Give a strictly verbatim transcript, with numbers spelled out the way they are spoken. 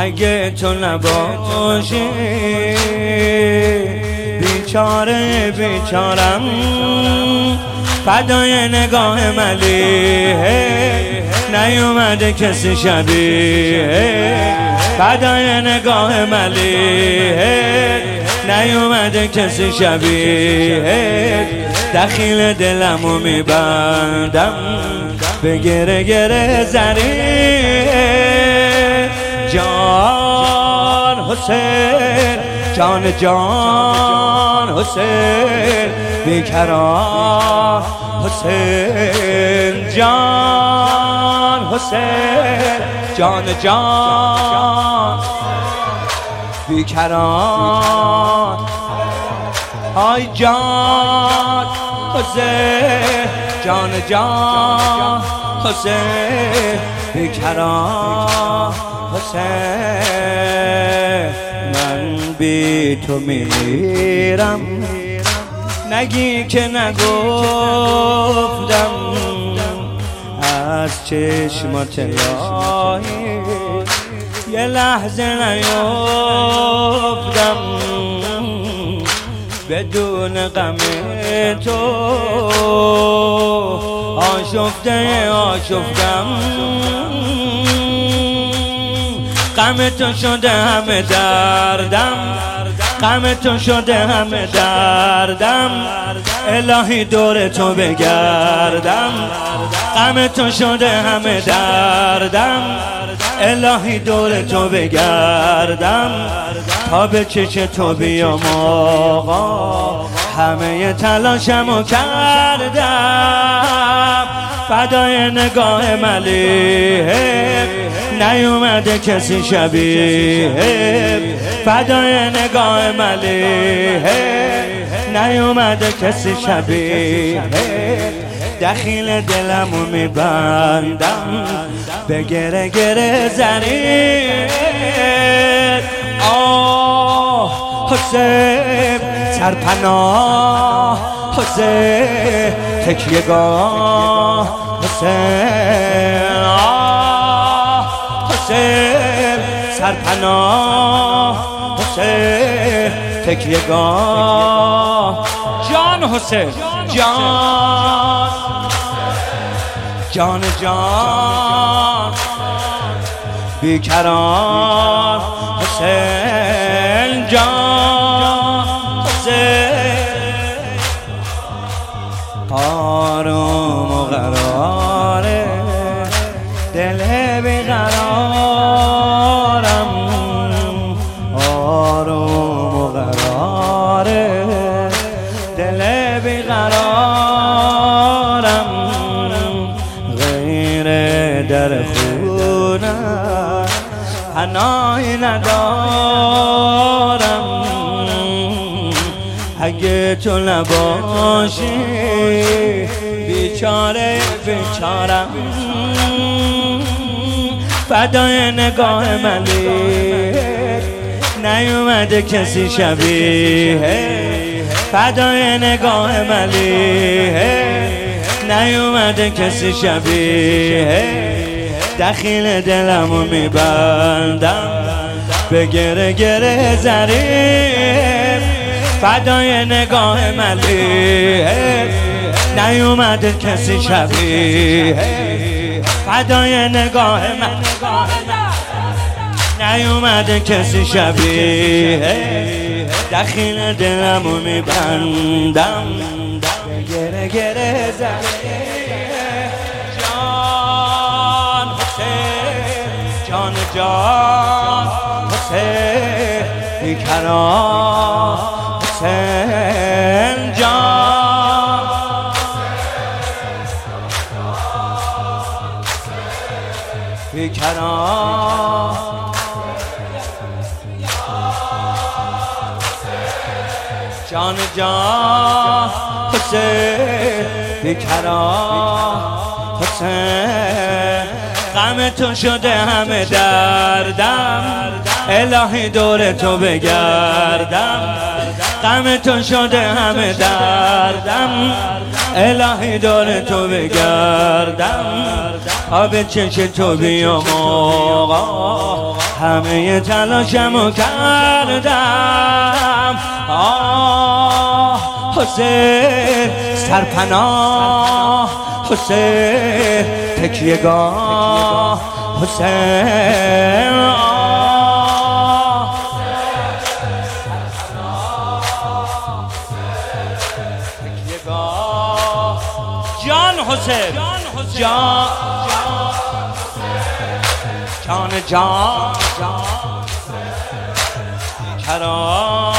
اگه تو نباشی بیچاره بیچارم فدای نگاه ملیه نیومده کسی شبیه فدای نگاه ملیه نیومده کسی شبیه دخیل دلمو میبندم به گره گره زریه جان حسین جان جان حسین بیکران حسین جان حسین جان جان بیکران آی جان حسین جان جان حسین بیکران حسین من بی تو میمیرم نگی که نگفتم از چشمات الهی یه لحظه نیفتم بدون غم تو آشفته آشفتم غم تو شده همه دردم غم تو شده همه دردم الهی دور تو بگردم غم تو شده همه دردم الهی دور تو بگردم تا به چش تو بیام آقا همه تلاشمو کردم فدای نگاه ملیه نیومده کسی شبیه فدای نگاه ملیه نیومده کسی شبیه دخیل دلمو میبندم به گره گره زریه آه حسین سرپناه حسین تکیه‌گاه حسین آه حسین سرپناه حسین تکیه‌گاه جان حسین جان جان جان بیکران حسین جان حسین آروم و قراره دل بیقرارم آروم و قراره دل بیقرارم غیر در خونه پناهی ندارم اگه تو نباشی بیچاره بیچارم فدای نگاه ملیه نیومده کسی شبیه فدای نگاه ملیه نیومده کسی شبیه دخیل دلمو میبندم به گره گره زریه فدای نگاه ملیه نیومده کسی شبیه فدای نگاه ملیه نیومده کسی شبیه دخیل دلمو میبندم به گره گره زریه جان حسین جان جان حسین بیکران حسین جان بیکران جان جان حسین بیکران حسین غم تو شده همه دردم الهی دور تو بگردم غم تو شده همه دردم الهی دور تو بگردم آب چش تو بیام آقا همه تلاشمو کردم آه حسین سرپناه حسین تکیه‌گاه حسین جان حسین جان جان جان کرام